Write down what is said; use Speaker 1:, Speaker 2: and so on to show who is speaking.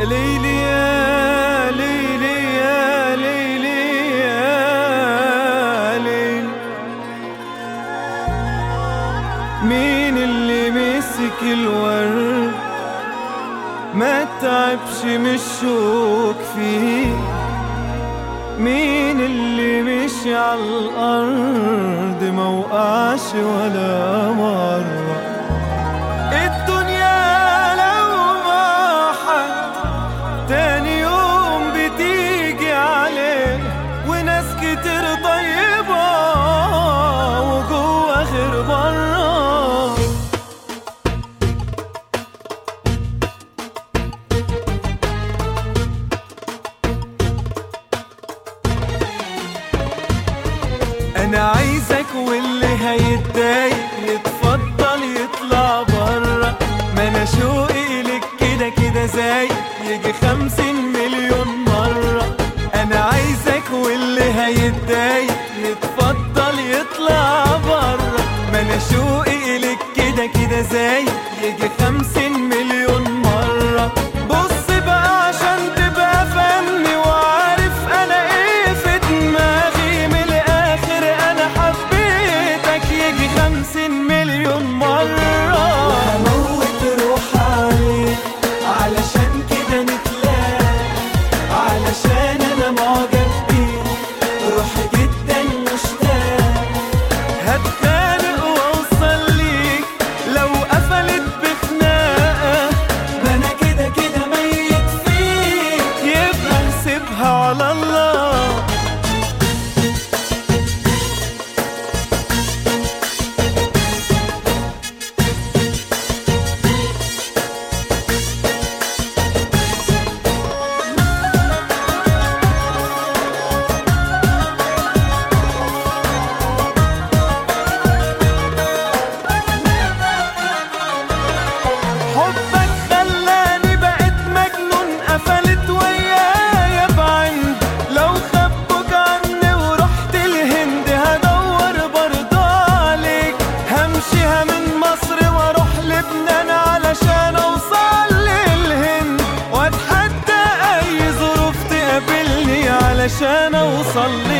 Speaker 1: ليلي يا ليلي يا ليلي يا ليل، مين اللي مسك الورد ما تعبش من الشوك فيه؟ مين اللي مشي على الأرض ما وقعش ولا مرة؟ الدنيا لو ما حد تاني يوم بتيجي عليه، وناس كتير طيبة وجوه غير برا. أنا عايزك واللي هيتضايق يتفضل يطلع برا، ما أنا شوقي لك كده كده زايد يجي 50 مليون مرة. أنا عايزك واللي هيتضايق يتفضل يطلع برا، ما أنا شوقي لك كده كده زايد يجي 50 مليون مرة. بص بقى عشان تبقى فني وعارف أنا إيه في دماغي، من الآخر أنا حبيتك يجي 50 مليون مرة. وهموت روح عليك علشان كده نتلاقى، علشان أنا معجب بيك روحي جدا مشتاق. هتخانق وأوصل ليك لو قفلت بخناقة، ما أنا كده كده ميت فيك يبقى نسيبها على الله. حبك خلاني بقيت مجنون، قفلت ويايا بعند. لو خبوك عني ورحت الهند هدور برضه عليك، همشيها من مصر واروح لبنان علشان اوصل للهند، واتحدى اي ظروف تقابلني علشان اوصل